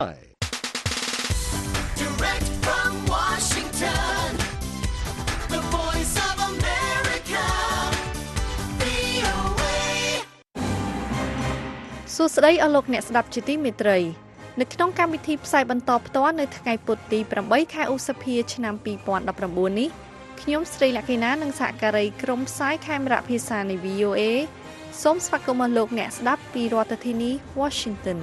Direct from Washington, the voice of America, VOA សួស្តីអស់លោកអ្នកស្ដាប់ជាទីមេត្រីនៅក្នុងកម្មវិធីផ្សាយបន្តផ្ទាល់នៅថ្ងៃពុធទី8ខែឧសភាឆ្នាំ2019នេះខ្ញុំស្រីលក្ខិណានិងសហការីក្រុមផ្សាយខេមរៈភាសានៃ VOA សូមស្វាគមន៍លោកអ្នកស្ដាប់ពីរដ្ឋធានី Washington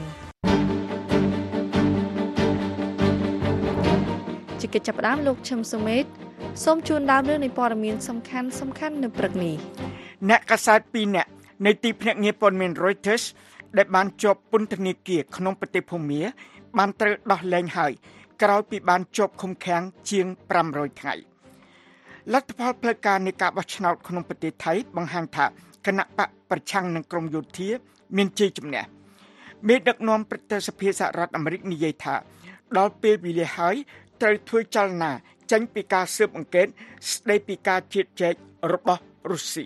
ជាកិច្ចចាប់ផ្ដើមលោកឈឹមសុមេតសូមជូនដើមរឿងនៃព័ត៌មានសំខាន់នៅព្រឹកនេះអ្នកកាសែត2នាក់នៃទីភ្នាក់ងារព័ត៌មាន Reuters ដែលបានជាប់ពន្ធនាគារក្នុងប្រទេសភូមាបានត្រូវដោះលែងហើយក្រោយពីបានជាប់ឃុំឃាំងជាង500ថ្ងៃលទ្ធផលផ្លូវការនៃការបោះឆ្នោតក្នុងប្រទេសថៃបង្ហាញថាគណៈបកប្រឆាំងនឹងក្រមយោធាមានជ័យជំនះមេដឹកនាំប្រទេសសភាសហរដ្ឋអាមេរិកនិយាយថាដល់ពេលវេលាហើយត្រូវធ្វើចលនាចេញពីការស៊ើបអង្កេតស្ដីពីការជៀតចែករបស់រុស្ស៊ី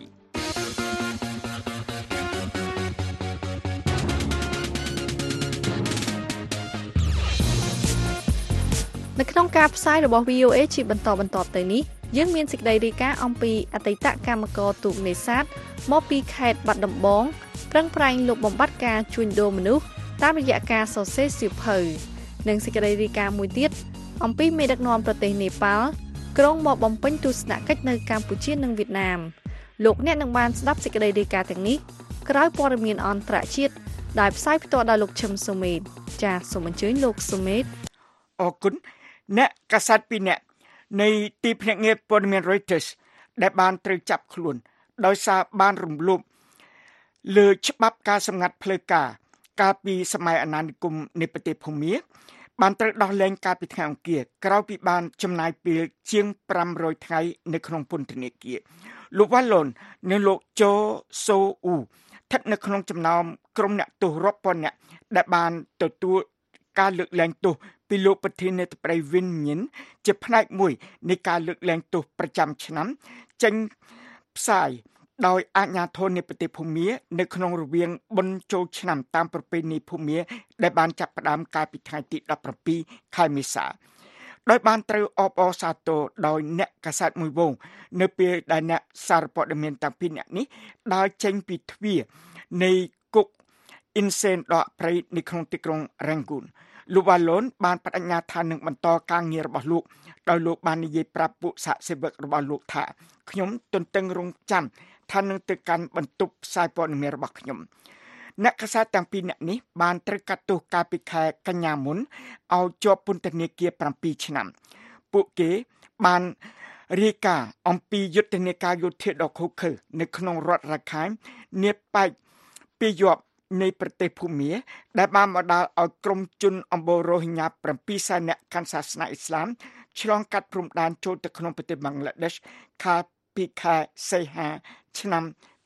នៅក្នុងការផ្សាយរបស់ VOA ជាបន្តទៅនេះយើងមានសេចក្តីរាយការណ៍អំពីអតីតកម្មករទូកនេសាទមកពីខេត្តបាត់ដំបងប្រឹងប្រែងលុបបំបាត់ការជួញដូរមនុស្សតាមរយៈការសរសេរសៀវភៅនិងសេចក្តីរាយការណ៍មួយទៀតអំពីមេដឹកនាំប្រទេសនេប៉ាល់ក្រុងមកបំពេញទស្សនកិច្ចនៅកម្ពុជានិងវៀតណាមលោកអ្នកនឹងបានស្ដាប់សេចក្តីរាយការណ៍ទាំងនេះក្រោយព័ត៌មានអន្តរជាតិដែលផ្សាយផ្ទាល់ដោយលោកឈឹមសុមេតចាសសូមអញ្ជើញលោកសុមេតអរគុណអ្នកកាសែត2នាក់នៃទីភ្នាក់ងារព័ត៌មាន Reuters ដែលបានត្រូវចាប់ខ្លួនដោយសារបានរំលោភលើច្បាប់ការសម្ងាត់ផ្លូវការកាលពីសម័យអាណានិគមនៃប្រទេសភូមាបានត្រូវដោះលែងកាលពីថ្ងៃអង្គារក្រោយពីបានចំណាយពេលជាង500ថ្ងៃនៅក្នុងពន្ធនាគារលោកវ៉ាឡុននិងលោកជូសូអ៊ូស្ថិតនៅក្នុងចំណោមក្រុមអ្នកទោសរាប់ពាន់នាក់ដែលបានទទួលការលើកលែងទោសពីលោកប្រធានាធិបតីវិនញិនជាផ្នែកមួយនៃការលើកលែងទោសប្រចាំឆ្នាំចេញផ្សាយដោយអាជ្ញាធរនៃប្រទេសភូមានៅក្នុងរវាងបុណ្យចូលឆ្នាំតាមប្រពៃណីភូមាដែលបានចាប់ផ្ដើមកាលពីថ្ងៃទី17ខែមេសាដោយបានត្រូវអបអរសាទរដោយអ្នកកាសែតមួយវងនៅពេលដែលអ្នកសារព័ត៌មានទាំងពីរនាក់នេះដើរចេញពីទ្វារនៃគុកអ៊ីនសេនដកព្រៃនៅក្នុងទីក្រុងរ៉ាងគូនលោកវ៉ាឡុនបានបដិញ្ញាថានឹងបន្តការងាររបស់លោកដោយលោកបាននិយាយប្រាប់ពួកសហសេវករបស់លោកថាខ្ញុំទន្ទឹងរង់ចាំថានឹងទៅកាន់បន្ទប់ផ្សាយព័ត៌មានរបស់ខ្ញុំអ្នកកាសែតទាំងពីរនាក់នេះបានត្រូវកាត់ទោសកាលពីខែកញ្ញាមុនឲ្យជាប់ពន្ធនាគារ7ឆ្នាំពួកគេបានរាយការណ៍អំពីយុទ្ធនាការយោធាដ៏ឃោរឃៅនៅក្នុងរដ្ឋរ៉ាខៃននាប៉ែកពីយប់នៃប្រទេសភូមាដែលបានបណ្ដាលឲ្យក្រុមជនអម្បូររ៉ូហិញ៉ា7សែននាក់កាន់សាសនាអ៊ីស្លាមឆ្លងកាត់ព្រំដែនចូលទៅក្នុងប្រទេសបង់ក្លាដេសកាលពីខែសីហាឆ្នាំ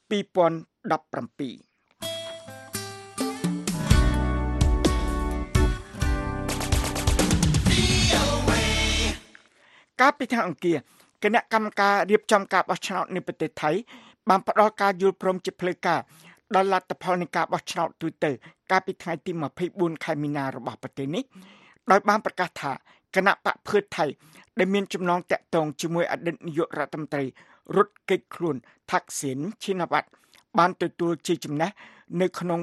2017កាលពីថ្ងៃអង្គារគណៈកម្មការរៀបចំការបោះឆ្នោតនៅប្រទេសថៃបានផ្ដល់ការយល់ព្រមជាផ្លូវការដល់លទ្ធផលនៃការបោះឆ្នោតទូទៅកាលពីថ្ងៃទី24ខែមីនារបស់ប្រទេសនេះដោយបានប្រកាសថាគណៈបកភឿថៃដែលមានចំណងតាក់ទងជាមួយអតីតនាយករដ្ឋមន្ត្រីរត់គេចខ្លួនថាក់ស៊ីនឈីណាវ៉ាត់បានទទួលជ័យជំនះនៅក្នុង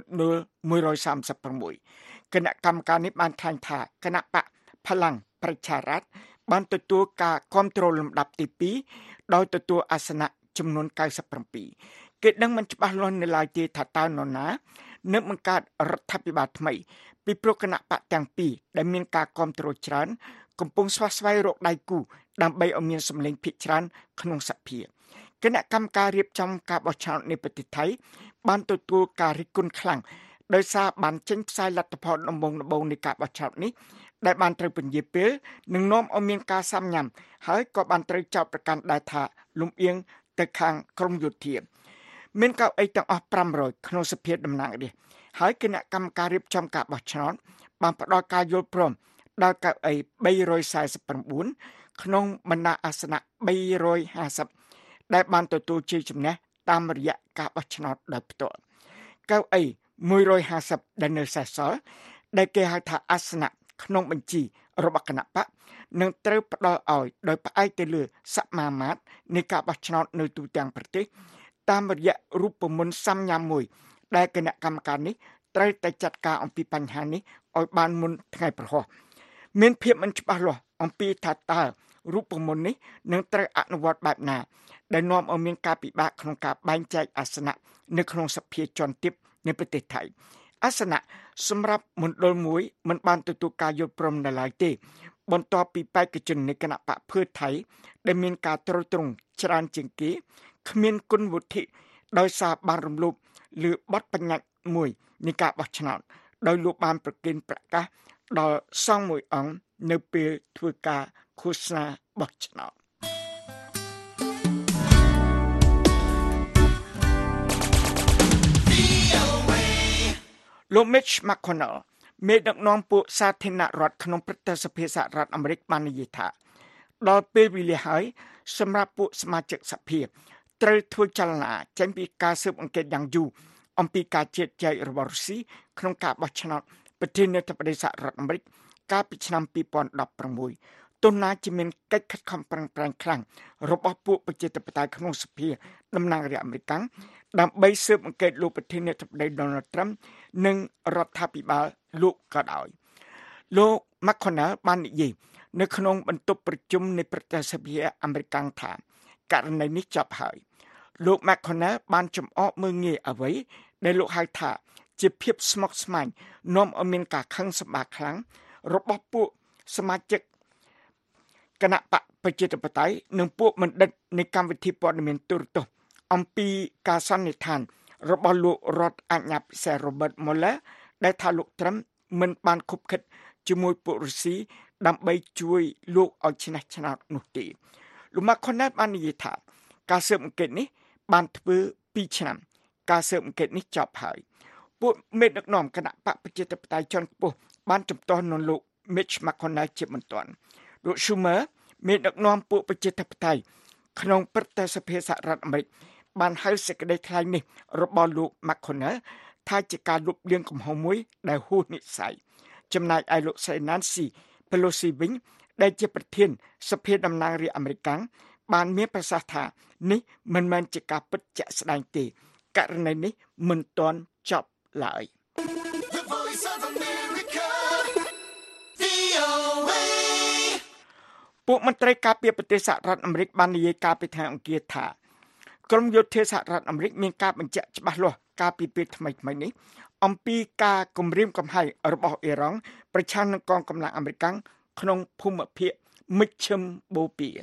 136គណៈកម្មការនេះបានថ្លែងថាគណៈបកផល្លាំងប្រជារដ្ឋបានទទួលការគ្រប់គ្រងលំដាប់ទី2ដោយទទួលអាសនៈចំនួន97គេដឹងមិនច្បាស់លាស់នៅឡើយទេថាតើនរណានឹងបង្កើតរដ្ឋាភិបាលថ្មីពីព្រោះគណៈបកទាំងពីរដែលមានការគ្រប់គ្រងច្រើនកំពុងស្វះស្វែងរកដៃគូដើម្បីឲ្យមានសម្លេងភាគច្រើនក្នុងសភាគណៈកម្មការរៀបចំការបោះឆ្នោតនៅប្រទេសថៃបានទទួលការរិះគន់ខ្លាំងដោយសារបានចេញផ្សាយលទ្ធផលដំបូងនៃការបោះឆ្នោតនេះដែលបានត្រូវពន្យាពេលនឹងនាំឲ្យមានការសាំញ៉ាំហើយក៏បានត្រូវចោទប្រកាន់ដែរថាលំអៀងទៅខាងក្រមយោធាមានកៅអីទាំងអស់500ក្នុងសភាតំណាងរាស្ត្រហើយគណៈកម្មការរៀបចំការបោះឆ្នោតបានផ្ដល់ការយល់ព្រមដល់កៅអី349ក្នុងបណ្ដាអាសនៈ350ដែលបានទទួលជ័យជំនះតាមរយៈការបោះឆ្នោតដោយផ្ទាល់កៅអី150ដែលនៅសេសសល់ដែលគេហៅថាអាសនៈក្នុងបញ្ជីរបស់គណៈបកនឹងត្រូវផ្ដល់ឲ្យដោយផ្អែកទៅលើសមាមាត្រនៃការបោះឆ្នោតនៅទូទាំងប្រទេសតាមរយៈរូបមន្តសម្ញាមួយដែលគណៈកម្មការនេះត្រូវតែចាត់ការអំពីបញ្ហានេះឲ្យបានមុនថ្ងៃប្រហោះមានភាពមិនច្បាស់លាស់អំពីថាតើរូបមន្តនេះនឹងត្រូវអនុវត្តបែបណាដែលនាំឲ្យមានការពិបាកក្នុងការបែងចែកអាសនៈនៅក្នុងសភាជាន់ទាបនៃប្រទេសថៃអាសនៈសម្រាប់មណ្ឌលមួយមិនបានទទួលការយល់ព្រមនៅឡើយទេបន្ទាប់ពីបេក្ខជននៃគណៈបកភឿថៃដែលមានការទ្រទ្រង់ច្រើនជាងគេគ្មានគុណវុធិដោយសារបានរំលោភលើបទបញ្ញត្តិមួយនៃការបោះឆ្នោតដោយលោកបានប្រកាសប្រកាសដល់សង្ឃមួយអង្គនៅពេលធ្វើការឃោសនាបោះឆ្នោតលោក Mitch McConnell មេដឹកនាំពួកសាធារណរដ្ឋក្នុងព្រឹទ្ធសភាសហរដ្ឋអាមេរិកបាននិយាយថាដល់ពេលវេលាហើយសម្រាប់ពួកសមាជិកសភាត្រូវធ្វើចលនាចេញពីការស៊ើបអង្កេតយ៉ាងយូរអំពីការជិះចែករបស់រុស្ស៊ីក្នុងការបោះឆ្នោតប្រធានាធិបតីសហរដ្ឋអាមេរិកកាលពីឆ្នាំ2016ទោះណាជាមានកិច្ចខិតខំប្រឹងប្រែងខ្លាំងរបស់ពួកប្រជាធិបតេយ្យក្នុងសភាតំណាងរាស្ត្រអាមេរិកដើម្បីស៊ើបអង្កេតលោកប្រធានាធិបតី Donald Trump និងរដ្ឋាភិបាលលោកក៏ដោយលោក McConnell បាននិយាយនៅក្នុងបន្ទប់ប្រជុំនៃព្រឹទ្ធសភាអាមេរិកថាករណីនេះចប់ហើយលោក McConnell បានចំអកមើលងាយអ្វីដែលលោកហៅថាជាភាពស្មុគស្មាញនាំឲ្យមានការខឹងសម្បារខ្លាំងរបស់ពួកសមាជិកគណៈបកប្រជាធិបតេយ្យនិងពួកបណ្ឌិតនៃកម្មវិធីព័ត៌មានទូរទស្សន៍អំពីការសន្និដ្ឋានរបស់លោករដ្ឋអាជ្ញាពិសេស Robert Mueller ដែលថាលោក Trump មិនបានខុបខិតជាមួយពួករុស្ស៊ីដើម្បីជួយលោកឲ្យឈ្នះឆ្នោតនោះទេលោក McConnell បាននិយាយថាការស៊ើបអង្កេតនេះបានធ្វើ2ឆ្នាំការស៊ើបអង្កេតនេះចប់ហើយពួកមេដឹកនាំគណៈបកប្រជាធិបតេយ្យជាន់ខ្ពស់បានជំទាស់នឹងលោក Mitch McConnell ជាបន្ទាន់លោក Schumer មេដឹកនាំពួកប្រជាធិបតេយ្យក្នុងព្រឹទ្ធសភាសហរដ្ឋអាមេរិកបានហៅសេចក្តីថ្លែងនេះរបស់លោក McConnell ថាជាការលុបលាងកំហុសមួយដែលហួសនិស្ស័យចំណែកឯលោកស្រី Nancy Pelosi វិញដែលជាប្រធានសភាតំណាងរាស្ត្រអាមេរិកបានមានប្រសាសន៍ថានេះមិនមែនជាការពិតជាក់ស្ដែងទេករណីនេះមិនទាន់ចប់ឡើយពួកមន្ត្រីការពារប្រទេសសហរដ្ឋអាមេរិកបាននិយាយកាលពីថ្ងៃអង្គារថាក្រមយោធាសហរដ្ឋអាមេរិកមានការបញ្ជាក់ច្បាស់លាស់កាលពីពេលថ្មីៗនេះអំពីការគំរាមកំហែងរបស់អ៊ីរ៉ង់ប្រឆាំងនឹងកងកម្លាំងអាមេរិកក្នុងភូមិភាគមជ្ឈិមបូព៌ា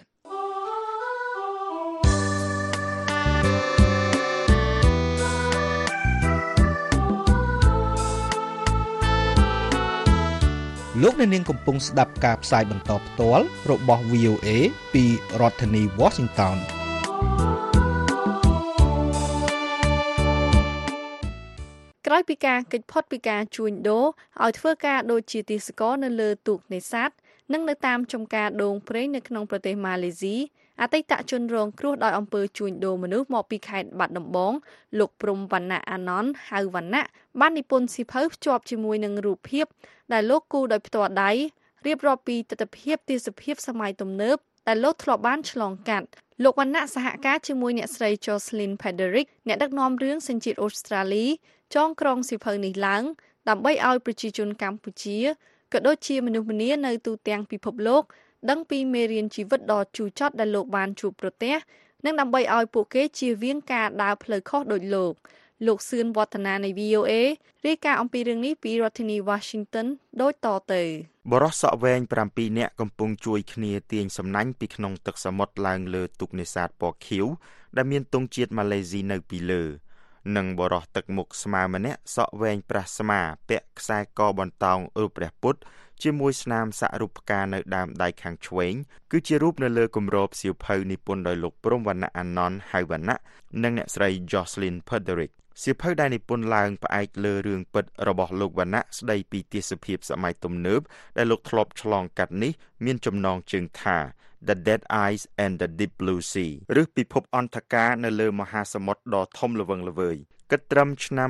លោកអ្នកនាងកំពុងស្ដាប់ការផ្សាយបន្តផ្ទាល់របស់ VOA ពីរដ្ឋធានី Washington ក្រោយពីការកិច្ចផុតពីការជួញដូរឲ្យធ្វើការដូចជាទេសកលនៅលើទូកនេសាទនិងនៅតាមចំការដូងព្រៃនៅក្នុងប្រទេសម៉ាឡេស៊ីអតីតជនរងគ្រោះដោយអំពើជួញដូរមនុស្សមកពីខេត្តបាត់ដំបងលោកព្រំវណ្ណៈអាណនណ៍ហៅវណ្ណៈបាននិពន្ធសៀវភៅភ្ជាប់ជាមួយនឹងរូបភាពដែលលោកគូរដោយផ្ទាល់ដៃរៀបរាប់ពីទស្សនវិជ្ជាទេសភាពសម័យទំនើបដែលលោកធ្លាប់បានឆ្លងកាត់លោកវណ្ណៈសហការជាមួយអ្នកស្រី Jocelyn Frederick អ្នកដឹកនាំរឿងសញ្ជាតិអូស្ត្រាលីចងក្រងសៀវភៅនេះឡើងដើម្បីឲ្យប្រជាជនកម្ពុជាក៏ដូចជាមនុស្សម្នានៅទូទាំងពិភពលោកដឹងពីមេរៀនជីវិតដ៏ជូរចត់ដែលលោកបានជួបប្រទះនិងដើម្បីឲ្យពួកគេជៀសវាងការដើរផ្លូវខុសដូចលោកសឿនវឌ្ឍនានៃ VOA រាយការណ៍អំពីរឿងនេះពីរដ្ឋធានី Washington ដូចតទៅបរិស័កវែង7នាក់កំពុងជួយគ្នាទាញសំណាញ់ពីក្នុងទឹកសមុទ្រឡើងលើទូកនេសាទពណ៌ខៀវដែលមានទង់ជាតិម៉ាឡេស៊ីនៅពីលើនិងបរិសទឹកមុខស្មើម្នាក់សក់វែងប្រះស្មាពាក់ខ្សែកបន្តោងរូបព្រះពុទ្ធជាមួយស្នាមសាក់រូបផ្កានៅដើមដៃខាងឆ្វេងគឺជារូបនៅលើគម្របសៀវភៅនិពន្ធដោយលោកព្រំវណ្ណៈអាណនណ៍ហៅវណ្ណៈនិងអ្នកស្រី Jocelyn Frederick សៀវភៅដែលនិពន្ធឡើងផ្អែកលើរឿងពិតរបស់លោកវណ្ណៈស្ដីពីទេសភាពសម័យទំនើបដែលលោកធ្លាប់ឆ្លងកាត់នេះមានចំណងជើងថា The Dead Eyes and the Deep Blue Sea ឬពិភពអន្ធការនៅលើមហាសមុទ្រដ៏ធំល្វឹងល្វើយគិតត្រឹមឆ្នាំ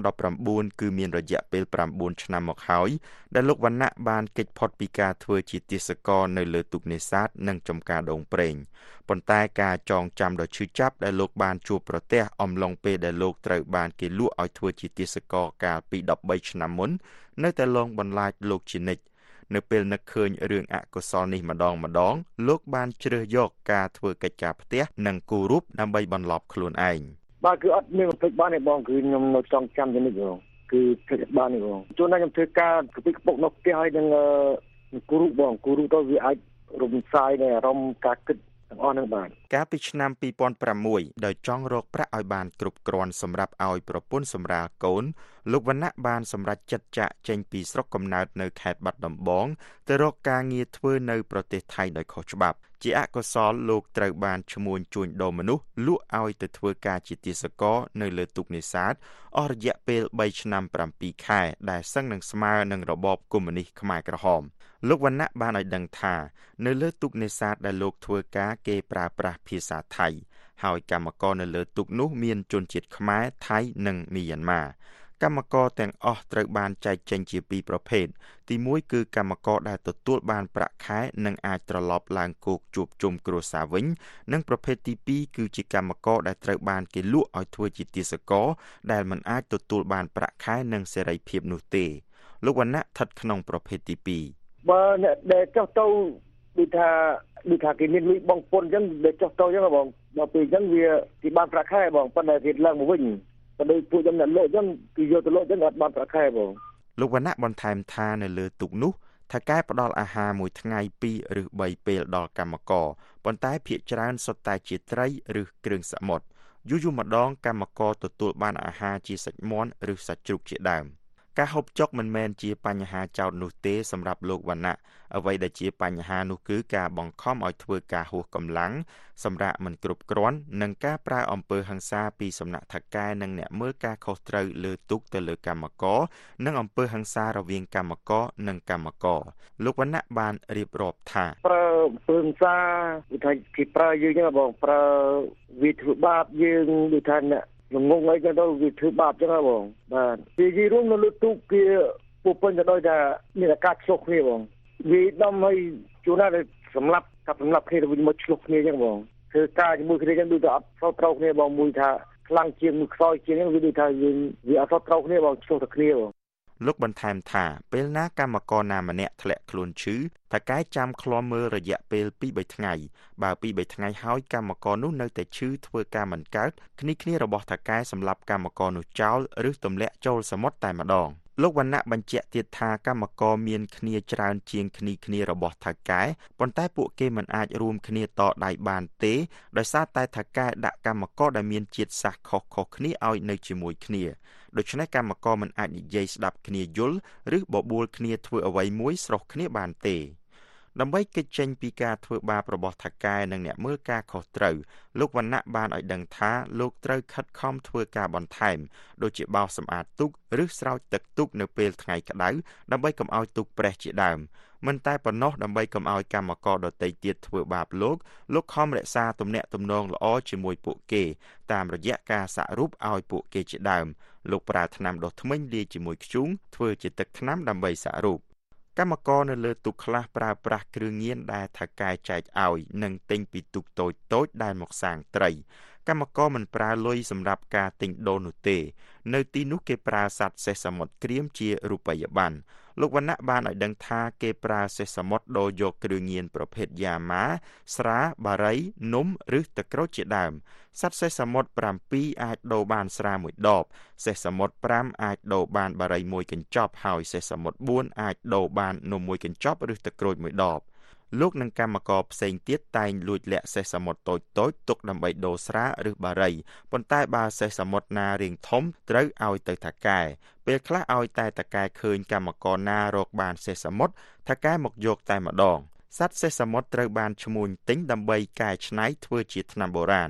2019គឺមានរយៈពេល9ឆ្នាំមកហើយដែលលោកវណ្ណៈបានគេចផុតពីការធ្វើជាទាសករនៅលើទូកនេសាទនិងចំការដូងប្រេងប៉ុន្តែការចងចាំដ៏ឈឺចាប់ដែលលោកបានជួបប្រទះអំឡុងពេលដែលលោកត្រូវបានគេលក់ឲ្យធ្វើជាទាសករកាលពី13ឆ្នាំមុននៅតែលងបន្លាចលោកជានិច្ចនៅពេលនឹកឃើញរឿងអកុសលនេះម្ដងលោកបានជ្រើសយកការធ្វើកិច្ចការផ្ទះនិងគូររូបដើម្បីបន្លប់ខ្លួនឯងបាទគឺអត់មានបំភ្លេចបានទេបងគឺខ្ញុំនៅចងចាំជានិច្ចបងគឺភ្លេចបានទេបងជួនណាខ្ញុំធ្វើការកពីកពុកនៅផ្ទះហើយនឹងគូររូបបងគូររូបទៅវាអាចរំសាយនៅអារម្មណ៍ការគិតទាំងអស់នឹងបានកាលពីឆ្នាំ2006ដោយចង់រកប្រាក់ឲ្យបានគ្រប់គ្រាន់សម្រាប់ឲ្យប្រពន្ធសម្រាលកូនលោកវណ្ណៈបានសម្រេចចិត្តចាកចេញពីស្រុកកំណើតនៅខេត្តបាត់ដំបងទៅរកការងារធ្វើនៅប្រទេសថៃដោយខុសច្បាប់ជាអកុសលលោកត្រូវបានឈ្មួញជួញដូរមនុស្សលក់ឲ្យទៅធ្វើការជាទាសករនៅលើទូកនេសាទអស់រយៈពេល3ឆ្នាំ7ខែដែលសឹងនឹងស្មើនឹងរបបកុម្មុយនីសខ្មែរក្រហមលោកវណ្ណៈបានឲ្យដឹងថានៅលើទូកនេសាទដែលលោកធ្វើការគេប្រើប្រាស់ភាសាថៃហើយកម្មករនៅលើទូកនោះមានជនជាតិខ្មែរថៃនិងមីយ៉ាន់ម៉ាកម្មករទាំងអស់ត្រូវបានចែកចេញជាពីរប្រភេទទី1គឺកម្មករដែលទទួលបានប្រាក់ខែនិងអាចត្រឡប់ឡើងគោកជួបជុំគ្រួសារវិញនិងប្រភេទទី2គឺជាកម្មករដែលត្រូវបានគេលក់ឲ្យធ្វើជាទាសករដែលមិនអាចទទួលបានប្រាក់ខែនិងសេរីភាពនោះទេលោកវណ្ណៈស្ថិតក្នុងប្រភេទទី2 បើអ្នកដែលចុះទៅដូចថាគេមានលុយបងពុនអញ្ចឹងដែលចុះទៅអញ្ចឹងបងដល់ពេលអញ្ចឹងវាគេបានប្រាក់ខែបងប៉ុន្តែគេឡើងមកវិញបើដូចពួកខ្ញុំអ្នកលក់អញ្ចឹងគេយកទៅលក់អញ្ចឹងអត់បានប្រាក់ខែបងលោកវណ្ណៈបន្ថែមថានៅលើទូកនោះថៅកែផ្ដល់អាហារមួយថ្ងៃ2ឬ3ពេលដល់កម្មករប៉ុន្តែភាគច្រើនសុទ្ធតែជាត្រីឬគ្រឿងសមុទ្រយូរម្ដងកម្មករទទួលបានអាហារជាសាច់មាន់ឬសាច់ជ្រូកជាដើមការហូបចុកមិនមែនជាបញ្ហាចោទនោះទេសម្រាប់លោកវណ្ណៈអ្វីដែលជាបញ្ហានោះគឺការបង្ខំឲ្យធ្វើការហួសកម្លាំងសម្រាប់មិនគ្រប់គ្រាន់និងការប្រើអំពើហិង្សាពីសំណាក់ថៅកែនិងអ្នកមើលការខុសត្រូវលើទូកទៅលើកម្មករនិងអំពើហិង្សារវាងកម្មករនិងកម្មករលោកវណ្ណៈបានរៀបរាប់ថាប្រើអំពើហិង្សាគឺថាគេប្រើយើងចឹងបងប្រើវាធ្វើបាបយើងដូចថាអ្នកងងអីចឹងទៅវាធ្វើបាបចឹងហ៎បងបាទនិយាយរួមនៅលើទូកគេពុពេញទៅដោយថាមានអាការឆ្លុះគ្នាបងវាដំឲ្យជួនណាសម្រាប់គ្នាទៅវិញមកឆ្លុះគ្នាចឹងបងធ្វើការជាមួយគ្នាចឹងដូចថាអត់ត្រូវគ្នាបងមួយថាខ្លាំងជាងមួយខ្សោយជាងហ្នឹងវាដូចថាយើងវាអត់ត្រូវគ្នាបងឆ្លុះទៅគ្នាបងលោកបន្ថែមថាពេលណាកម្មករណាម្នាក់ធ្លាក់ខ្លួនឈឺថៅកែចាំឃ្លាំមើលរយៈពេល 2-3 ថ្ងៃបើ2-3ថ្ងៃហើយកម្មករនោះនៅតែឈឺធ្វើការមិនកើតគ្នារបស់ថៅកែសម្រាប់កម្មករនោះចោលឬទម្លាក់ចូលសមុទ្រតែម្ដងលោកវណ្ណៈបញ្ជាក់ទៀតថាកម្មករមានគ្នាច្រើនជាងគ្នារបស់ថៅកែប៉ុន្តែពួកគេមិនអាចរួមគ្នាតដៃបានទេដោយសារតែថៅកែដាក់កម្មករដែលមានជាតិសាសន៍ខុសៗគ្នាឲ្យនៅជាមួយគ្នាដូច្នេះកម្មករមិនអាចនិយាយស្ដាប់គ្នាយល់ឬបបួលគ្នាធ្វើអ្វីមួយស្រុះគ្នាបានទេដើម្បីគេចចេញពីការធ្វើបាបរបស់ថៅកែនិងអ្នកមើលការខុសត្រូវលោកវណ្ណៈបានឲ្យដឹងថាលោកត្រូវខិតខំធ្វើការបន្ថែមដូចជាបោសសម្អាតទូកឬស្រោចទឹកទូកនៅពេលថ្ងៃក្តៅដើម្បីកុំឲ្យទូកប្រេះជាដើមមិនតែប៉ុណ្ណោះដើម្បីកុំឲ្យកម្មករដទៃទៀតធ្វើបាបលោកខំរក្សាទំនាក់ទំនងល្អជាមួយពួកគេតាមរយៈការសាក់រូបឲ្យពួកគេជាដើមលោកប្រើថ្នាំដុសធ្មេញលាយជាមួយធ្យូងធ្វើជាទឹកថ្នាំដើម្បីសាក់រូបកម្មករនៅលើទូកខ្លះប្រើប្រាស់គ្រឿងញៀនដែលថៅកែចែកឲ្យនិងទិញពីទូកតូចដែលមកសាងត្រីកម្មករមិនប្រើលុយសម្រាប់ការទិញដូរនោះទេនៅទីនោះគេប្រើសត្វសេះសមុទ្រក្រៀមជារូបិយប័ណ្ណលោកវណ្ណៈបានឲ្យដឹងថាគេប្រើសេះសមុទ្រដូរយកគ្រឿងញៀនប្រភេទយ៉ាម៉ាស្រាបារីនំឬទឹកក្រូចជាដើមសត្វសេះសមុទ្រ7អាចដូរបានស្រាមួយដបសេះសមុទ្រ5អាចដូរបានបារីមួយកញ្ចប់ហើយសេះសមុទ្រ4អាចដូរបាននំមួយកញ្ចប់ឬទឹកក្រូចមួយដបលោកនិងកម្មករផ្សេងទៀតតែងលួចលាក់សេះសមុទ្រតូចទុកដើម្បីដូរស្រាឬបារីប៉ុន្តែបើសេះសមុទ្រណារាងធំត្រូវឲ្យទៅថៅកែពេលខ្លះឲ្យតែថៅកែឃើញកម្មករណារកបានសេះសមុទ្រថៅកែមកយកតែម្ដងសត្វសេះសមុទ្រត្រូវបានឈ្មួញទិញដើម្បីកែច្នៃធ្វើជាថ្នាំបុរាណ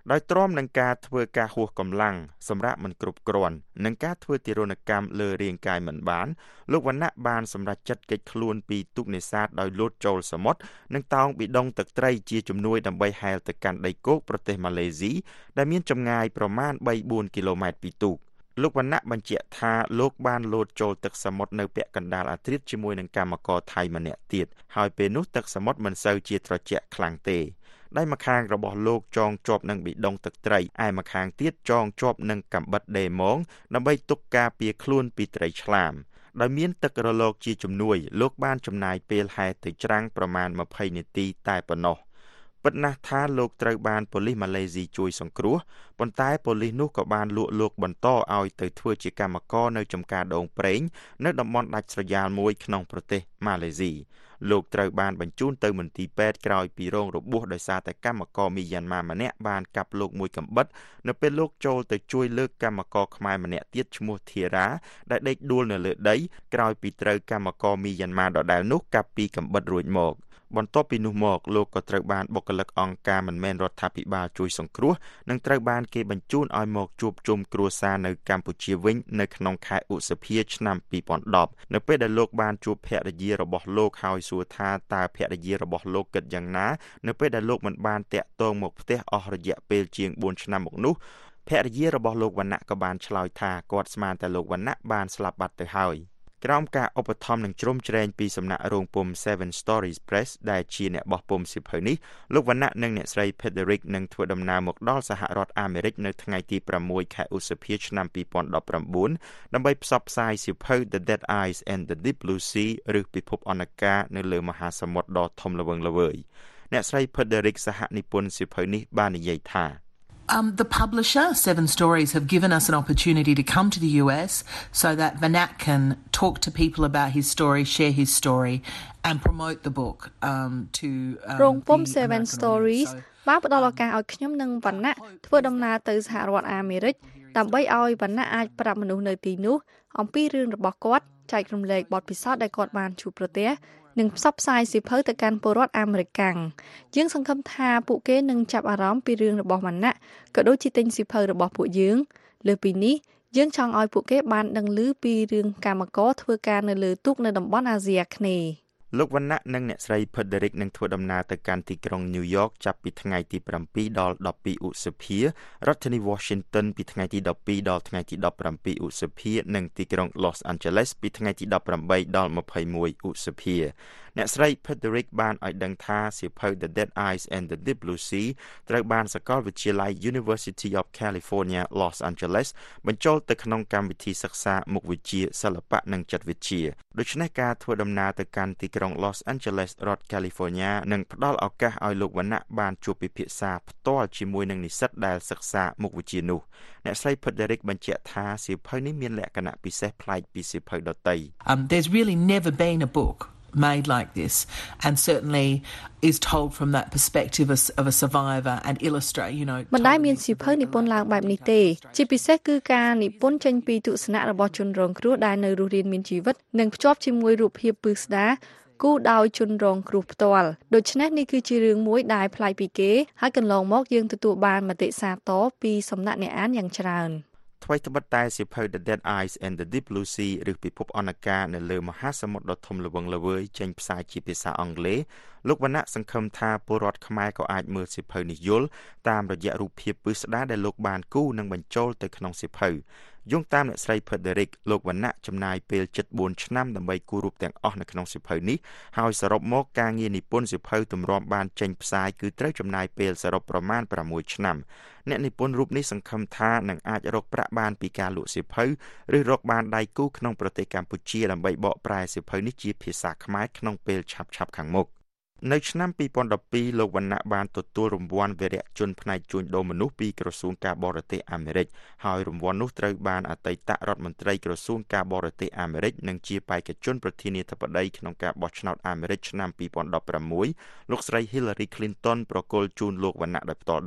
ដោយទ្រាំនឹងការធ្វើការហួសកម្លាំងសម្រាប់មិនគ្រប់គ្រាន់និងការធ្វើទារុណកម្មលើរាងកាយមិនបានលោកវណ្ណៈបានសម្រេចចិត្តគេចខ្លួនពីទូកនេសាទដោយលោតចូលសមុទ្រនិងតោងប៊ីដុងទឹកត្រីជាជំនួយដើម្បីហែលទៅកាន់ដីគោកប្រទេសម៉ាឡេស៊ីដែលមានចម្ងាយប្រមាណ 3-4 គីឡូម៉ែត្រពីទូកលោកវណ្ណៈបញ្ជាក់ថាលោកបានលោតចូលទឹកសមុទ្រនៅពាក់កណ្ដាលអាធ្រាត្រជាមួយនឹងកម្មករថៃម្នាក់ទៀតហើយពេលនោះទឹកសមុទ្រមិនសូវជាត្រជាក់ខ្លាំងទេដៃម្ខាងរបស់លោកចងជាប់នឹងប៊ីដុងទឹកត្រីឯម្ខាងទៀតចងជាប់នឹងកាំបិតដេម៉ងដើម្បីទប់ការពារខ្លួនពីត្រីឆ្លាមដោយមានទឹករលកជាជំនួយលោកបានចំណាយពេលហែលទៅច្រាំងប្រមាណ20នាទីតែប៉ុណ្ណោះពិតណាស់ថាលោកត្រូវបានប៉ូលីសម៉ាឡេស៊ីជួយសង្គ្រោះប៉ុន្តែប៉ូលីសនោះក៏បានលក់លោកបន្តឲ្យទៅធ្វើជាកម្មករនៅចំការដូងប្រេងនៅតំបន់ដាច់ស្រយាលមួយក្នុងប្រទេសម៉ាឡេស៊ីលោកត្រូវបានបញ្ជូនទៅមន្ទីរពេទ្យក្រោយពីរងរបួសដោយសារតែកម្មករមីយ៉ាន់ម៉ាម្នាក់បានកាប់លោកមួយកាំបិតនៅពេលលោកចូលទៅជួយលើកកម្មករខ្មែរម្នាក់ទៀតឈ្មោះធីរ៉ាដែលដេកដួលនៅលើដីក្រោយពីត្រូវកម្មករមីយ៉ាន់ម៉ាដដែលនោះកាប់ពីកាំបិតរួចមកបន្ទាប់ពីនោះមកលោកក៏ត្រូវបានបុគ្គលិកអង្គការមិនមែនរដ្ឋាភិបាលជួយសង្គ្រោះនិងត្រូវបានគេបញ្ជូនឲ្យមកជួបជុំគ្រួសារនៅកម្ពុជាវិញនៅក្នុងខែឧសភាឆ្នាំ2010នៅពេលដែលលោកបានជួបភរិយារបស់លោកហើយសួរថាតើភរិយារបស់លោកគិតយ៉ាងណានៅពេលដែលលោកមិនបានតាក់ទងមកផ្ទះអស់រយៈពេលជាង4ឆ្នាំមកនោះភរិយារបស់លោកវណ្ណៈក៏បានឆ្លើយថាគាត់ស្មានតែលោកវណ្ណៈបានស្លាប់បាត់ទៅហើយក្រោមការឧបត្ថម្ភនិងជ្រោមជ្រែងពីសំណាក់រោងពុម្ព Seven Stories Press ដែលជាអ្នកបោះពុម្ពសៀវភៅនេះលោកវណ្ណៈនិងអ្នកស្រី Frederick នឹងធ្វើដំណើរមកដល់សហរដ្ឋអាមេរិកនៅថ្ងៃទី6ខែឧសភាឆ្នាំ2019ដើម្បីផ្សព្វផ្សាយសៀវភៅ The Dead Eyes and the Deep Blue Sea ឬពិភពអណ្ណការនៅលើមហាសមុទ្រដ៏ធំល្វឹងល្វើយអ្នកស្រី Frederick សហនិពន្ធសៀវភៅនេះបាននិយាយថា The publisher, Seven Stories, have given us an opportunity to come to the US so that Vanak can talk to people about his story, share his story, and promote the book to រោងពុម្ព Seven Stories បានផ្ដល់ឱកាសឲ្យខ្ញុំនិងវណ្ណៈធ្វើដំណើរទៅសហរដ្ឋអាមេរិកដើម្បីឲ្យវណ្ណៈអាចប្រាប់មនុស្សនៅទីនោះអំពីរឿងរបស់គាត់ចែករំលែកបទពិសោធន៍ដែលគាត់បានជួបប្រទះនិងផ្សព្វផ្សាយសៀវភៅទៅកាន់ពលរដ្ឋអាមេរិកកាំងយើងសង្ឃឹមថាពួកគេនឹងចាប់អារម្មណ៍ពីរឿងរបស់វណ្ណៈក៏ដូចជាទិញសៀវភៅរបស់ពួកយើងលើពីនេះយើងចង់ឲ្យពួកគេបានដឹងឮពីរឿងកម្មករធ្វើការនៅលើទូកនៅតំបន់អាស៊ីអាគ្នេយ៍លោកវណ្ណៈនិងអ្នកស្រី Frederick នឹងធ្វើដំណើរទៅកាន់ទីក្រុង New York ចាប់ពីថ្ងៃទី7ដល់12ឧសភារដ្ឋធានី Washington ពីថ្ងៃទី12ដល់ថ្ងៃទី17ឧសភានិងទីក្រុង Los Angeles ពីថ្ងៃទី18ដល់21ឧសភាអ្នកស្រី Frederick បានឲ្យដឹងថាសៀវភៅ The Dead Eyes and the Deep Blue Sea ត្រូវបានសាកលវិទ្យាល័យ University of California Los Angeles បញ្ចូលទៅក្នុងកម្មវិធីសិក្សាមុខវិជ្ជាសិល្បៈនិងចិត្តវិទ្យាដូច្នេះការធ្វើដំណើរទៅកាន់ទីក្រុង Los Angeles រដ្ឋ California នឹងផ្ដល់ឱកាសឲ្យលោកវណ្ណៈបានជួបពិភាក្សាផ្ទាល់ជាមួយនឹងនិស្សិតដែលសិក្សាមុខវិជ្ជានោះអ្នកស្រី Frederick បញ្ជាក់ថាសៀវភៅនេះមានលក្ខណៈពិសេសប្លែកពីសៀវភៅដទៃ There's really never been a book made like this and certainly is told from that perspective of a survivor and illustrate you know មិនដែលមានសៀវភៅនិពន្ធឡើងបែបនេះទេជាពិសេសគឺការនិពន្ធចេញពីទស្សនៈរបស់ជនរងគ្រោះដែលនៅរស់រានមានជីវិតនិងភ្ជាប់ជាមួយរូបភាពពឹស្ដារគូដោយជនរងគ្រោះផ្ទាល់ដូច្នេះនេះគឺជារឿងមួយដែលប្លែកពីគេហើយកន្លងមកយើងទទួលបានមតិសាទរពីសំណាក់អ្នកអានយ៉ាងច្រើនថ្មីត្បិតតែសៀវភៅ The Dead Eyes and the Deep Blue Sea ឬពិភពអណ្ណការនៅលើមហាសមុទ្រដ៏ធំល្វឹងល្វើយចេញផ្សាយជាភាសាអង់គ្លេសលោកវណ្ណៈសង្ឃឹមថាពលរដ្ឋខ្មែរក៏អាចមើលសៀវភៅនេះយល់តាមរយៈរូបភាពពិស្ដារដែលលោកបានគូរនិងបញ្ចូលទៅក្នុងសៀវភៅយោងតាមអ្នកស្រី Frederick លោកវណ្ណៈចំណាយពេល74ឆ្នាំដើម្បីគូររូបទាំងអស់នៅក្នុងសៀវភៅនេះហើយសរុបមកការងារនិពន្ធសៀវភៅទម្រាំបានចេញផ្សាយគឺត្រូវចំណាយពេលសរុបប្រមាណ6ឆ្នាំអ្នកនិពន្ធរូបនេះសង្ឃឹមថានឹងអាចរកប្រាក់បានពីការលក់សៀវភៅឬរកបានដៃគូក្នុងប្រទេសកម្ពុជាដើម្បីបកប្រែសៀវភៅនេះជាភាសាខ្មែរក្នុងពេលឆាប់ៗខាងមុខនៅឆ្នាំ2012លោកវណ្ណៈបានទទួលរង្វាន់វីរៈជនផ្នែកជួញដូរមនុស្សពីក្រសួងការបរទេសអាមេរិកហើយរង្វាន់នោះត្រូវបានអតីតរដ្ឋមន្ត្រីក្រសួងការបរទេសអាមេរិកនិងជាបេក្ខជនប្រធានាធិបតីក្នុងការបោះឆ្នោតអាមេរិកឆ្នាំ2016លោកស្រី Hillary Clinton ប្រគល់ជូនលោកវណ្ណៈដោយផ្ទាល់ដៃ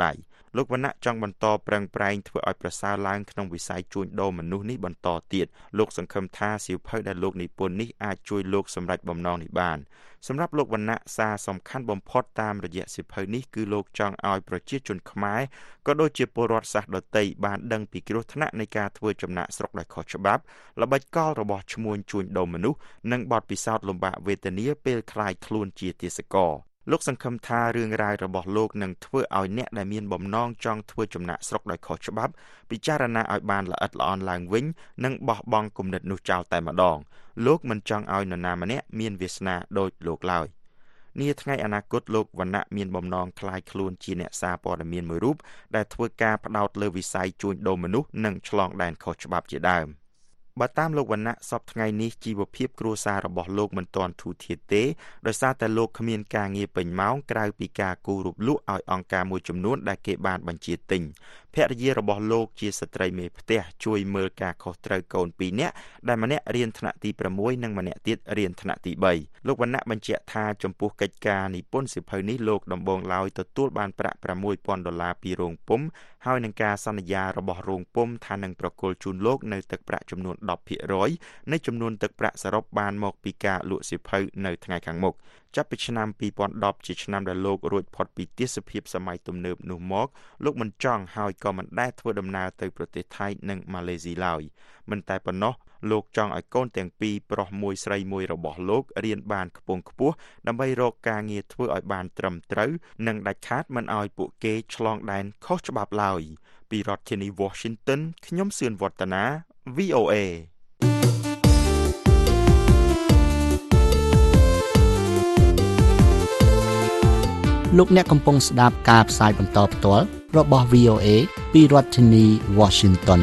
លោកវណ្ណៈចង់បន្តប្រឹងប្រែងធ្វើឲ្យប្រសើរឡើងក្នុងវិស័យជួញដូរមនុស្សនេះបន្តទៀតលោកសង្ឃឹមថាសៀវភៅដែលលោកនិពន្ធនេះអាចជួយលោកសម្រេចបំណងនេះបានសម្រាប់លោកវណ្ណៈសារសំខាន់បំផុតតាមរយៈសៀវភៅនេះគឺលោកចង់ឲ្យប្រជាជនខ្មែរក៏ដូចជាពលរដ្ឋសាសន៍ដទៃបានដឹងពីគ្រោះថ្នាក់នៃការធ្វើចំណាកស្រុកដោយខុសច្បាប់ល្បិចកលរបស់ឈ្មួញជួញដូរមនុស្សនិងបទពិសោធន៍លំបាកវេទនាពេលក្លាយខ្លួនជាទាសករលោកសង្ឃឹមថារឿងរ៉ាវរបស់លោកនឹងធ្វើឲ្យអ្នកដែលមានបំណងចង់ធ្វើចំណាកស្រុកដោយខុសច្បាប់ពិចារណាឲ្យបានល្អិតល្អន់ឡើងវិញនិងបោះបង់គំនិតនោះចោលតែម្ដងលោកមិនចង់ឲ្យនរណាម្នាក់មានវាសនាដូចលោកឡើយនាថ្ងៃអនាគតលោកវណ្ណៈមានបំណងក្លាយខ្លួនជាអ្នកសារព័ត៌មានមួយរូបដែលធ្វើការផ្ដោតលើវិស័យជួញដូរមនុស្សនិងឆ្លងដែនខុសច្បាប់ជាដើមបើតាមលោកវណ្ណៈសពថ្ងៃនេះជីវភាពគ្រួសាររបស់លោកមិនទាន់ធូរធារទេដោយសារតែលោកគ្មានការងារពេញម៉ោងក្រៅពីការគូររូបលក់ឲ្យអង្គការមួយចំនួនដែលគេបានបញ្ជាទិញភរិយារបស់លោកជាស្ត្រីមេផ្ទះជួយមើលការខុសត្រូវកូន2នាក់ដែលម្នាក់រៀនថ្នាក់ទី6និងម្នាក់ទៀតរៀនថ្នាក់ទី3លោកវណ្ណៈបញ្ជាក់ថាចំពោះកិច្ចការនិពន្ធសៀវភៅនេះលោកដំបូងឡើយទទួលបានប្រាក់$6,000ពីរោងពុម្ពហើយនឹងការសន្យារបស់រោងពុម្ពថានឹងប្រគល់ជូនលោកនៅទឹកប្រាក់ចំនួន10% នៃចំនួនទឹកប្រាក់សរុបបានមកពីការលក់សៀវភៅនៅថ្ងៃខាងមុខចាប់ពីឆ្នាំ2010ជាឆ្នាំដែលលោករួចផុតពីទេសភាពសម័យទំនើបនោះមកលោកមិនចង់ហើយក៏មិនដែលធ្វើដំណើរទៅប្រទេសថៃនិងម៉ាឡេស៊ីឡើយមិនតែប៉ុណ្ណោះលោកចង់ឲ្យកូនទាំងពីរប្រុសមួយស្រីមួយរបស់លោករៀនបានខ្ពង់ខ្ពស់ដើម្បីរកការងារធ្វើឲ្យបានត្រឹមត្រូវនិងដាច់ខាតមិនឲ្យពួកគេឆ្លងដែនខុសច្បាប់ឡើយពីរដ្ឋធានី Washington ខ្ញុំសឿនវឌ្ឍនា VOA លោកអ្នកកំពុងស្ដាប់ការផ្សាយបន្តផ្ទាល់របស់ VOA ពីរដ្ឋធានី Washington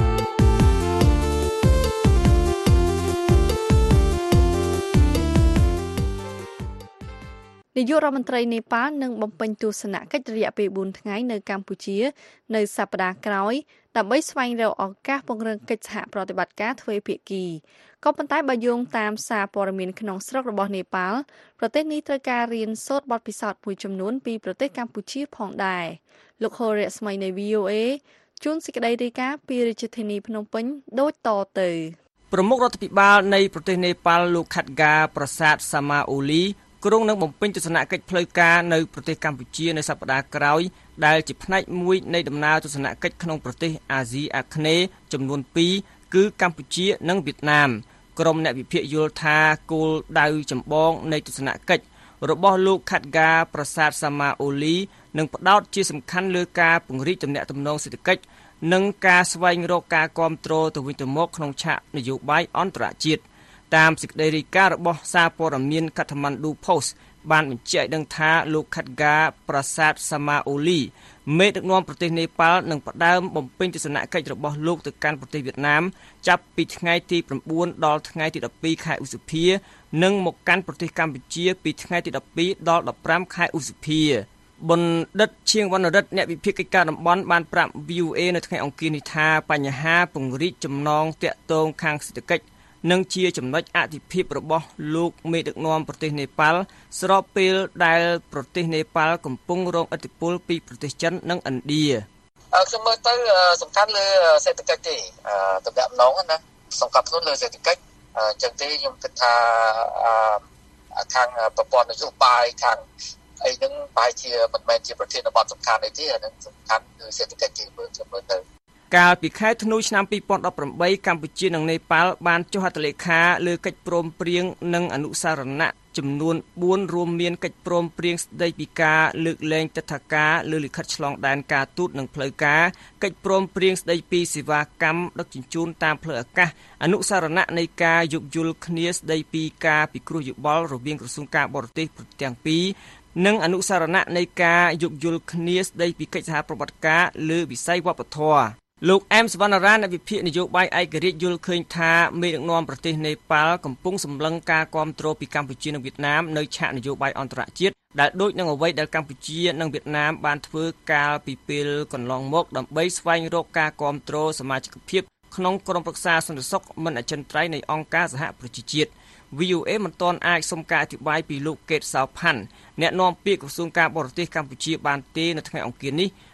នាយករដ្ឋមន្ត្រីនេប៉ាល់នឹងបំពេញទស្សនកិច្ចរយៈពេល4ថ្ងៃនៅកម្ពុជានៅសប្តាហ៍ក្រោយដើម្បីស្វែងរកឱកាសពង្រឹងកិច្ចសហប្រតិបត្តិការទ្វេភាគីក៏ប៉ុន្តែបើយោងតាមសារព័ត៌មានក្នុងស្រុករបស់នេប៉ាល់ប្រទេសនេះត្រូវការរៀនសូត្របទពិសោធន៍មួយចំនួនពីប្រទេសកម្ពុជាផងដែរលោកហូរ៉ាស្មីនៃ VOA ជួនសេចក្តីរាយការណ៍ពីរាជធានីភ្នំពេញដូចតទៅប្រមុខរដ្ឋាភិបាលនៃប្រទេសនេប៉ាល់លោកខាត់ហ្គាប្រាសាទសាម៉ាអូលីក្រុងនឹងបំពេញទស្សនកិច្ចផ្លូវការនៅប្រទេសកម្ពុជានៅសប្តាហ៍ក្រោយដែលជាផ្នែកមួយនៃដំណើរទស្សនកិច្ចក្នុងប្រទេសអាស៊ីអាគ្នេយ៍ចំនួន2គឺកម្ពុជានិងវៀតណាមក្រុមអ្នកវិភាគយល់ថាគោលដៅចម្បងនៃទស្សនកិច្ចរបស់លោកខាត់ហ្គាប្រាសាទសាម៉ាអូលីនឹងផ្ដោតជាសំខាន់លើការពង្រីកទំនាក់ទំនងសេដ្ឋកិច្ចនិងការស្វែងរកការគាំទ្រទៅវិញទៅមកក្នុងឆាកនយោបាយអន្តរជាតិតាមសេចក្តីរាយការណ៍របស់សារព័ត៌មាន Kathmandu Post បានបញ្ជាក់ឲ្យដឹងថាលោកខាត់ហ្គាប្រាសាទសាម៉ាអូលីមេដឹកនាំប្រទេសនេប៉ាល់នឹងផ្ដើមបំពេញទស្សនកិច្ចរបស់លោកទៅកាន់ប្រទេសវៀតណាមចាប់ពីថ្ងៃទី9ដល់ថ្ងៃទី12ខែឧសភានិងមកកាន់ប្រទេសកម្ពុជាពីថ្ងៃទី12ដល់15ខែឧសភាបណ្ឌិតឈៀងវណ្ណរិទ្ធអ្នកវិភាគកិច្ចការតំបន់បានប្រាប់ VOA នៅថ្ងៃអង្គារនេះថាបញ្ហាពង្រីកចំណងតាក់ទងខាងសេដ្ឋកិច្ចនិងជាចំណុចអធិភាពរបស់លោកមេដឹកនាំប្រទេសនេប៉ាល់ស្របពេលដែលប្រទេសនេប៉ាល់កំពុងរងឥទ្ធិពលពីប្រទេសចិននិងឥណ្ឌាខ្ញុំមើលទៅសំខាន់លើសេដ្ឋកិច្ចទេតំណាក់នងណាសំខាន់ខ្លួនលើសេដ្ឋកិច្ចអញ្ចឹងទេខ្ញុំគិតថាខាងប្រព័ន្ធនយោបាយខាងអីហ្នឹងបែរជាមិនមែនជាប្រធានបទសំខាន់អីទេអាហ្នឹងសំខាន់គឺសេដ្ឋកិច្ចជាខ្ញុំមើលទៅកាលពីខែធ្នូឆ្នាំ2018កម្ពុជានិងនេប៉ាល់បានចុះហត្ថលេខាលើកិច្ចព្រមព្រៀងនិងអនុសារណៈចំនួន4រួមមានកិច្ចព្រមព្រៀងស្តីពីការលើកលែងទិដ្ឋាការលើលិខិតឆ្លងដែនការទូតនិងផ្លូវការកិច្ចព្រមព្រៀងស្តីពីសេវាកម្មដឹកជញ្ជូនតាមផ្លូវអាកាសអនុសារណៈនៃការយោគយល់គ្នាស្តីពីការពិគ្រោះយោបល់រវាងក្រសួងការបរទេសទាំងពីរនិងអនុសារណៈនៃការយោគយល់គ្នាស្តីពីកិច្ចសហប្រតិបត្តិការលើវិស័យវប្បធម៌លោកអែមសវណ្ណរាអ្នកវិភាគនយោបាយឯករាជ្យយល់ឃើញថាមេដឹកនាំប្រទេសនេប៉ាល់កំពុងសម្លឹងការគាំទ្រពីកម្ពុជានិងវៀតណាមនៅឆាកនយោបាយអន្តរជាតិដែលដូចនឹងអ្វីដែលកម្ពុជានិងវៀតណាមបានធ្វើកាលពីពេលកន្លងមកដើម្បីស្វែងរកការគាំទ្រសមាជិកភាពក្នុងក្រុមប្រឹក្សាសន្តិសុខមិនអចិន្ត្រៃយ៍នៃអង្គការសហប្រជាជាតិ VOA មិនទាន់អាចសុំការអធិប្បាយពីលោកកេតសៅផាន់អ្នកនាំពាក្យក្រសួងការបរទេសកម្ពុជាបានទេនៅថ្ងៃអង្គារនេះ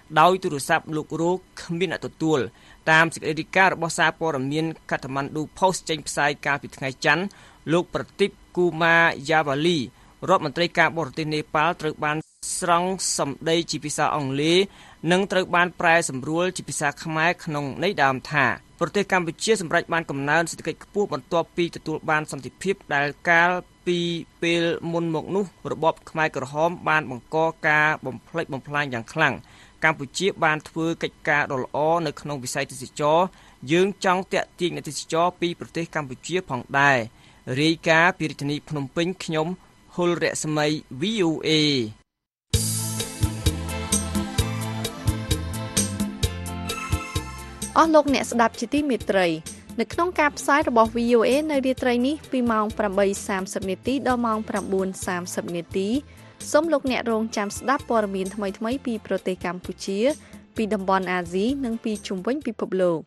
ដោយទូរស័ព្ទលោករោគ្មានអ្នកទទួលតាមសេចក្តីរាយការណ៍របស់សារព័ត៌មាន Kathmandu Post ចេញផ្សាយកាលពីថ្ងៃច័ន្ទលោកប្រទីប គូម៉ាយ៉ាវ៉ាលីរដ្ឋមន្ត្រីការបរទេសនេប៉ាល់ត្រូវបានស្រង់សម្ដីជាភាសាអង់គ្លេសនិងត្រូវបានប្រែសម្រួលជាភាសាខ្មែរក្នុងន័យដើមថាប្រទេសកម្ពុជាសម្រេចបានកំណើនសេដ្ឋកិច្ចខ្ពស់បន្ទាប់ពីទទួលបានសន្តិភាពដែលកាលពីពេលមុនមកនោះរបបខ្មែរក្រហមបានបង្កការបំផ្លិចបំផ្លាញយ៉ាងខ្លាំងកម្ពុជាបានធ្វើកិច្ចការដ៏ល្អនៅក្នុងវិស័យទេសចរយើងចង់ទាក់ទាញអ្នកទេសចរពីប្រទេសកម្ពុជាផងដែររាយការណ៍ពីរាជធានីភ្នំពេញខ្ញុំហុលរស្មី VOA អស់លោកអ្នកស្ដាប់ជាទីមេត្រីនៅក្នុងការផ្សាយរបស់ VOA នៅរាត្រីនេះពីម៉ោង 8:30 នាទីដល់ម៉ោង 9:30 នាទីសូមលោកអ្នករងចាំស្ដាប់ព័ត៌មានថ្មីៗពីប្រទេសកម្ពុជាពីតំបន់អាស៊ីនិងពីជុំវិញពិភពលោក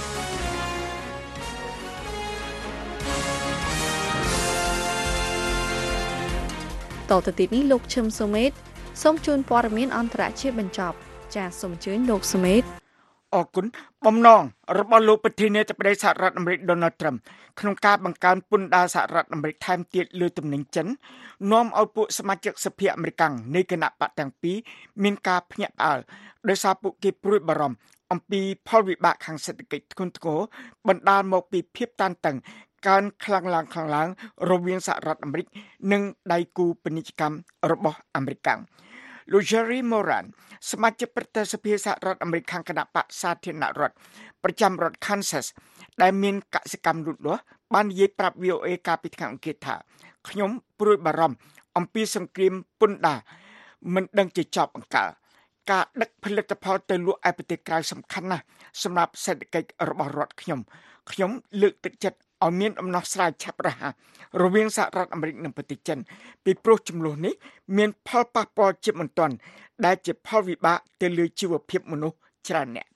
តទៅទៀតនេះលោកឈឹមសូមេតសូមជូនព័ត៌មានអន្តរជាតិបញ្ចប់ចាសសូមអញ្ជើញលោកសូមេតអរគុណបំណងរបស់លោកប្រធានាធិបតីសហរដ្ឋអាមេរិក Donald Trump ក្នុងការបង្កើនពន្ធដារសហរដ្ឋអាមេរិកថែមទៀតលើទំនិញចិននាំឲ្យពួកសមាជិកសភាអាមេរិកនៃគណៈបកទាំងពីរមានការភ្ញាក់ផ្អើលដោយសារពួកគេព្រួយបារម្ភអំពីផលវិបាកខាងសេដ្ឋកិច្ចធ្ងន់ធ្ងរបណ្ដាលមកពីភាពតានតឹងកើនខ្លាំងឡើងរវាងសហរដ្ឋអាមេរិកនិងដៃគូពាណិជ្ជកម្មរបស់អាមេរិកលោក Jerry Moran សមាជិកប្រតិសភាសហរដ្ឋអាមេរិកខាងគណៈបក្សសាធារណរដ្ឋប្រចាំរដ្ឋ Kansas ដែលមានកសិកម្មលូតលាស់បាននិយាយប្រាប់ VOA កាលពីថ្ងៃអង្គារថាខ្ញុំព្រួយបារម្ភអំពីសង្គ្រាមពន្ធដារមិនដឹងជាចប់អង្កលការដឹកផលិតផលទៅលក់ឯប្រទេសក្រៅសំខាន់ណាស់សម្រាប់សេដ្ឋកិច្ចរបស់រដ្ឋខ្ញុំលើកទឹកចិត្តឲ្យមានដំណោះស្រាយឆាប់រហ័សរវាងសហរដ្ឋអាមេរិកនិងប្រទេសចិនពីព្រោះចំនួននេះមានផលប៉ះពាល់ជាបន្ទាន់ដែលជាផលវិបាកទៅលើជីវភាពមនុស្សច្រើនអ្នក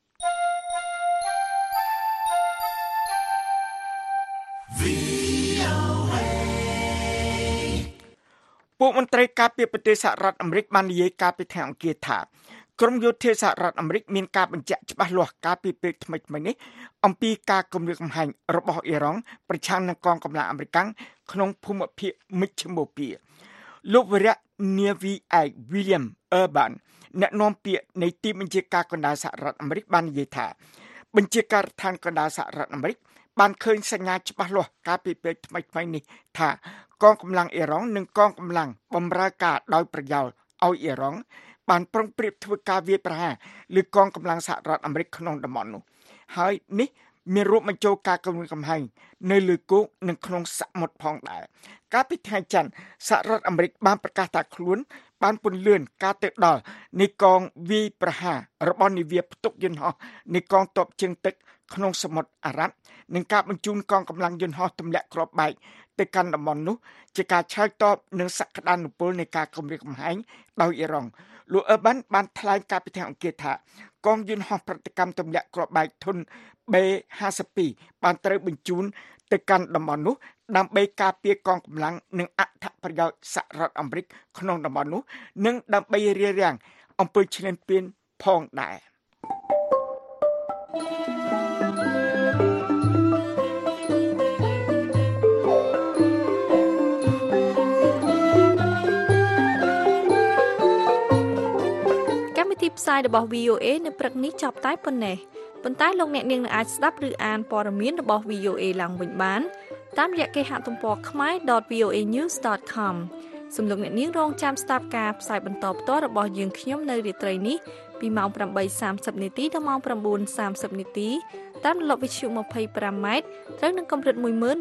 ពួកមន្ត្រីការពារប្រទេសសហរដ្ឋអាមេរិកបាននិយាយកាលពីថ្ងៃអង្គារថាក្រុមយោធាសហរដ្ឋអាមេរិកមានការបញ្ជាក់ច្បាស់លាស់កាលពីពេលថ្មីៗនេះអំពីការគំរាមកំហែងរបស់អ៊ីរ៉ង់ប្រឆាំងនឹងកងកម្លាំងអាមេរិកក្នុងភូមិភាគមិជ្ឈបូព៌ាលោកវរៈ Navy ឯក William Urban អ្នកនាំពាក្យនៃទីបញ្ជាការកណ្ដាលសហរដ្ឋអាមេរិកបាននិយាយថាបញ្ជាការដ្ឋានកណ្ដាលសហរដ្ឋអាមេរិកបានឃើញសញ្ញាច្បាស់លាស់កាលពីពេលថ្មីៗនេះថាកងកម្លាំងអ៊ីរ៉ង់និងកងកម្លាំងបម្រើការដោយប្រយោលឲ្យអ៊ីរ៉ង់បានប្រុងប្រៀបធ្វើការវាយប្រហារលើកងកម្លាំងសហរដ្ឋអាមេរិកក្នុងតំបន់នោះហើយនេះមានរួមបញ្ចូលការគំរាមកំហែងនៅលើគោកនិងក្នុងសមុទ្រផងដែរកាលពីថ្ងៃច័ន្ទសហរដ្ឋអាមេរិកបានប្រកាសថាខ្លួនបានពន្លឿនការទៅដល់នៃកងវាយប្រហាររបស់នាវាផ្ទុកយន្តហោះនៃកងទ័ពជើងទឹកក្នុងសមុទ្រអារ៉ាប់និងការបញ្ជូនកងកម្លាំងយន្តហោះទម្លាក់គ្រាប់បែកទៅកាន់តំបន់នោះជាការឆ្លើយតបនឹងសក្តានុពលនៃការគំរាមកំហែងដោយអ៊ីរ៉ង់លោកអឺបានថ្លែងកាលពីថ្ងៃអង្គារថាកងយន្តហោះប្រតិកម្មទម្លាក់គ្រាប់បែកធុន B-52 បានត្រូវបញ្ជូនទៅកាន់តំបន់នោះដើម្បីការពារកងកម្លាំងនិងអត្ថប្រយោជន៍សហរដ្ឋអាមេរិកក្នុងតំបន់នោះនិងដើម្បីរារាំងអំពើឈ្លានពានផងដែរទីផ្សាយរបស់ VOA នៅព្រឹកនេះចប់តែប៉ុណ្ណេះប៉ុន្តែលោកអ្នកនាងនឹងអាចស្ដាប់ឬអានព័ត៌មានរបស់ VOA ឡើងវិញបានតាមរយៈគេហទំព័រ khmer.voanews.com សូមលោកអ្នកនាងរងចាំស្ដាប់ការផ្សាយបន្តផ្ទាល់របស់យើងខ្ញុំនៅរាត្រីនេះពីម៉ោង 8:30 នាទីដល់ម៉ោង 9:30 នាទីតាមរលកវិទ្យុ 25M ត្រូវនឹងកម្រិត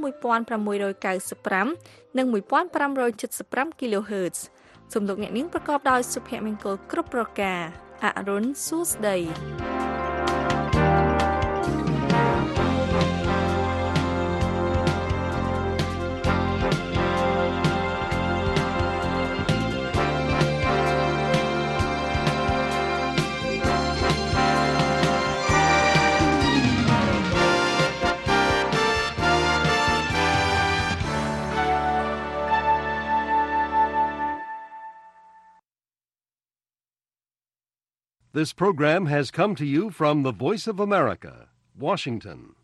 11695 និង 1575 kHz សូមលោកអ្នកនាងប្រកបដោយសុភមង្គលគ្រប់ប្រការអរុនសួស្តី This program has come to you from the Voice of America, Washington.